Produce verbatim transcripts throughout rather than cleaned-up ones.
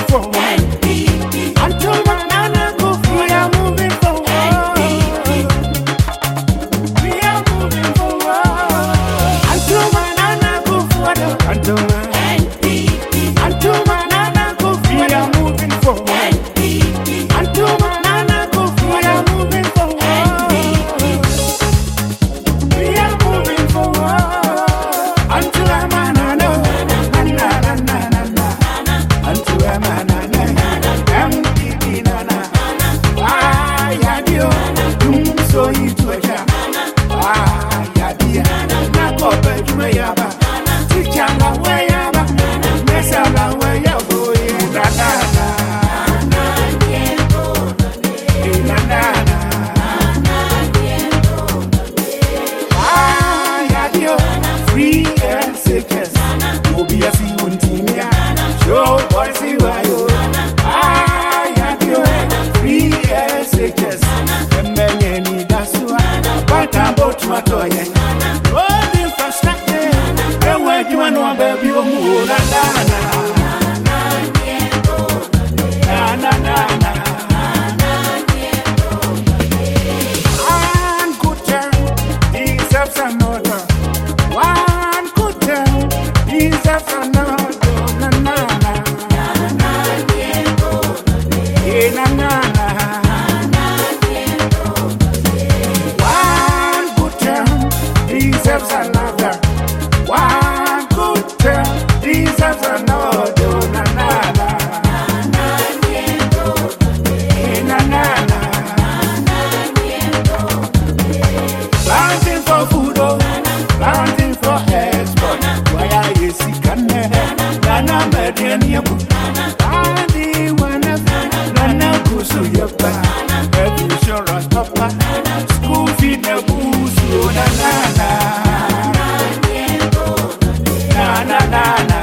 forward. Until Nana Kufu, we are moving forward. We are moving forward. Until Nana Kufu, until until Nana Kufu, we are moving forward. Until Nana Kufu, we are moving forward. We are moving forward. Until I'm Nana, Nana, Nana, Nana. Until I'm Nana, M P P Nana. Why are you doing so? You to a jam. Why are you not going to be a man? Teacher, where you are? Yes, I'm where you go. Nana, Nana, why are you free and sick? Be a few team, show boys, you are you. I have you free as it is. The men need us to but about my toy. Road infrastructure, the way you want to baby, you move. Na na na na. One good turn deserves another. One good turn deserves another. Na na na. Yeah, na na na. One good turn deserves another. One good turn deserves another. Na na na. Yeah, na na na. Planting for food, oh, planting for export. Why are you sick and Nana Median? Andi wana Nana Kusu Yapa. Every sure stopper. School feed the booze. Na na na. Na na na na.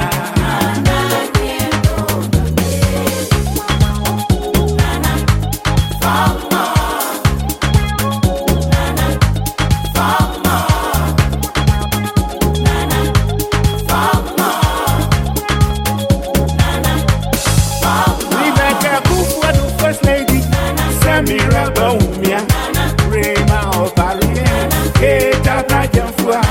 Rebecca Kufu, the first lady. Samira Baumia. Rema Oparie. Keta Najamfua.